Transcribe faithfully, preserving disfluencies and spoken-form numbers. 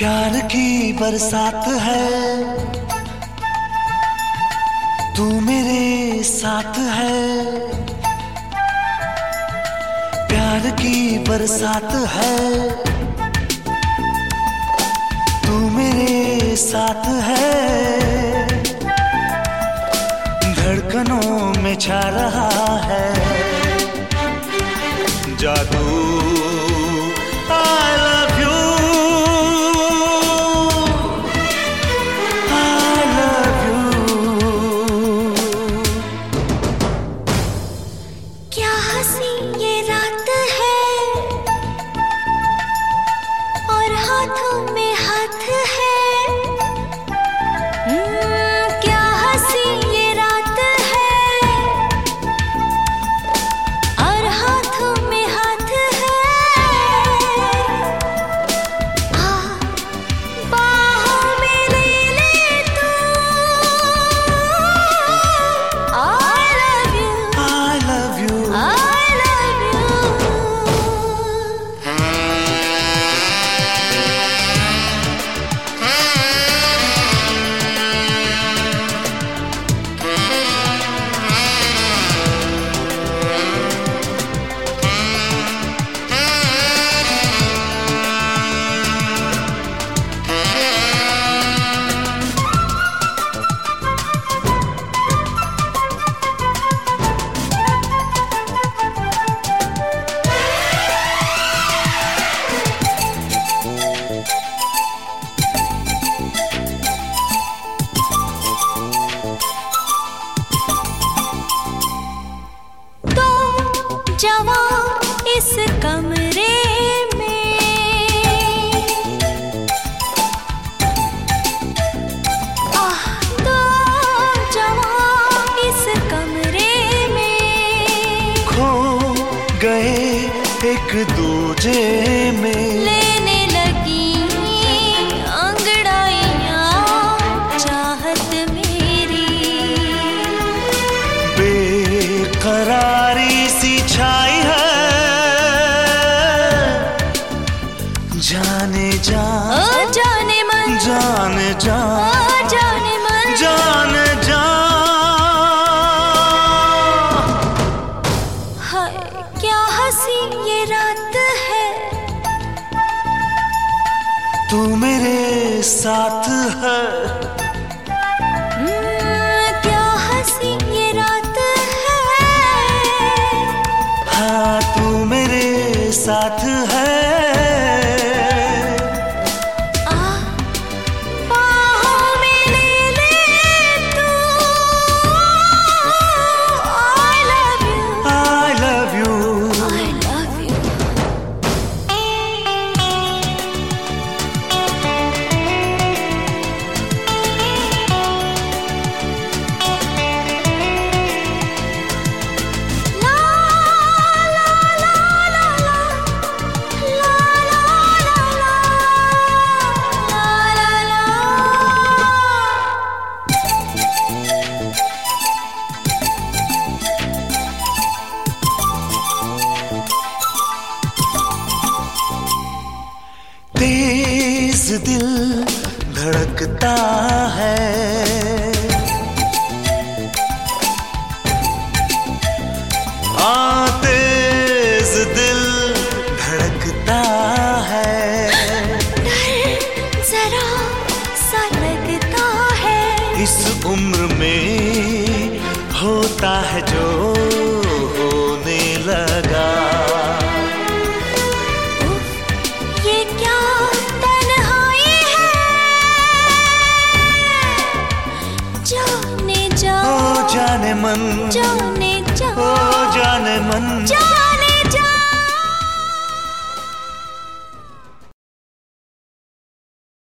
प्यार की बरसात है, तू मेरे साथ है। प्यार की बरसात है, तू मेरे साथ है। धड़कनों में छा रहा है जादू। जवां इस कमरे में, आह तो जवां इस कमरे में खो गए एक दूजे में। लेने लगी अंगड़ाइयां चाहत मेरी, बेकरारी सी छाई है जाने जा, ओ जाने मन, जाने जा, ओ जाने मन, जाने जा। हाय क्या हंसी ये रात है, तू मेरे साथ है। क्या हंसी ये रात है, हाँ तू मेरे साथ है। तेज दिल धड़कता है, आ तेज दिल धड़कता है। डर जरा सा लगता है, इस उम्र में होता है जो होने लगा। जाने जा, ओ जाने मन, जाने जा,